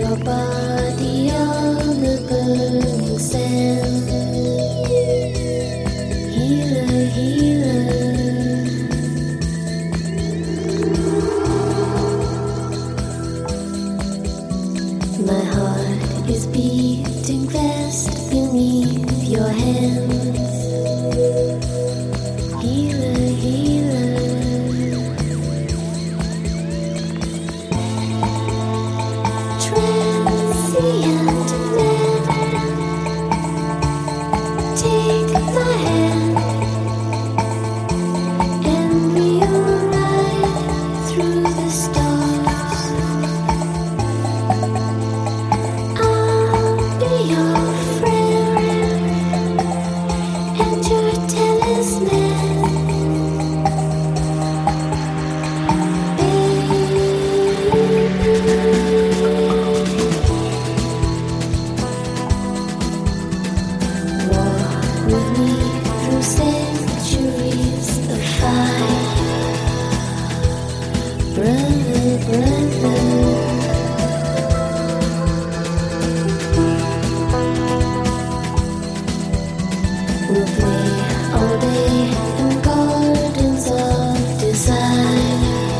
your body on the burning sand. Healer, healer. My heart is beating fast beneath your hands. Healer, healer. Transient man, take my hand and we'll ride through the stars. I'll be your friend and your talisman. With me through centuries of fire, brother, brother. We'll play all day in gardens of desire,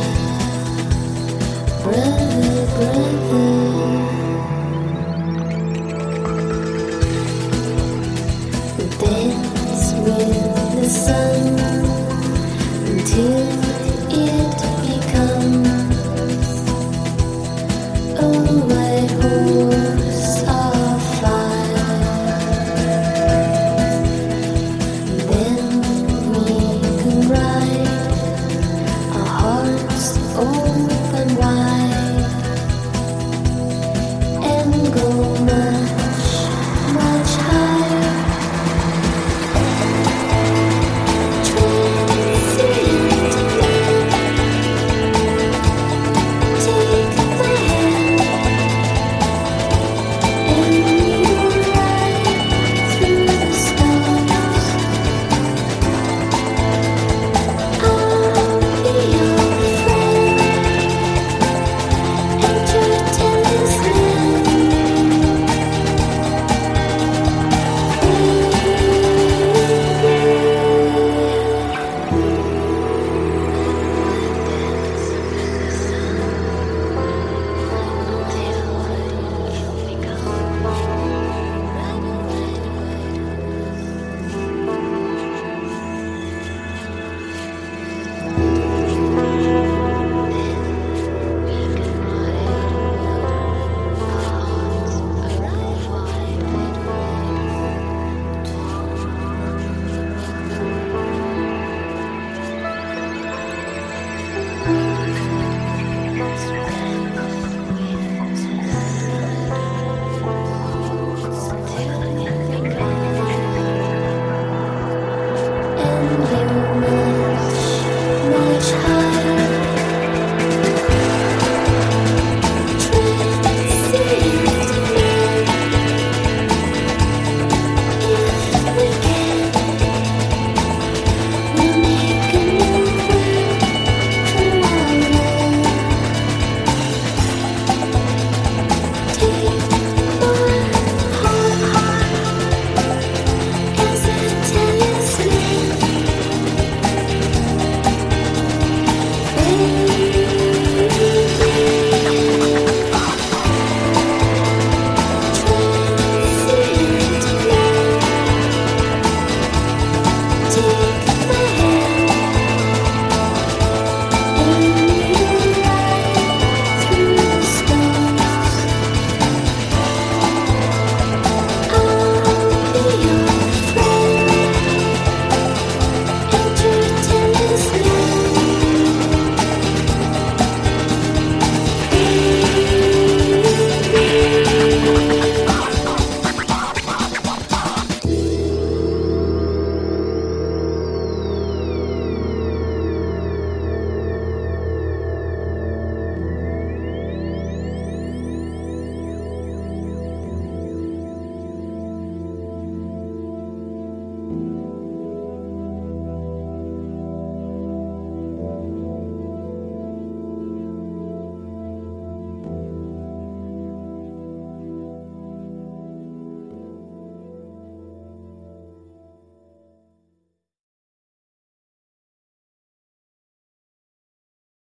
brother, brother. Dance with the sun until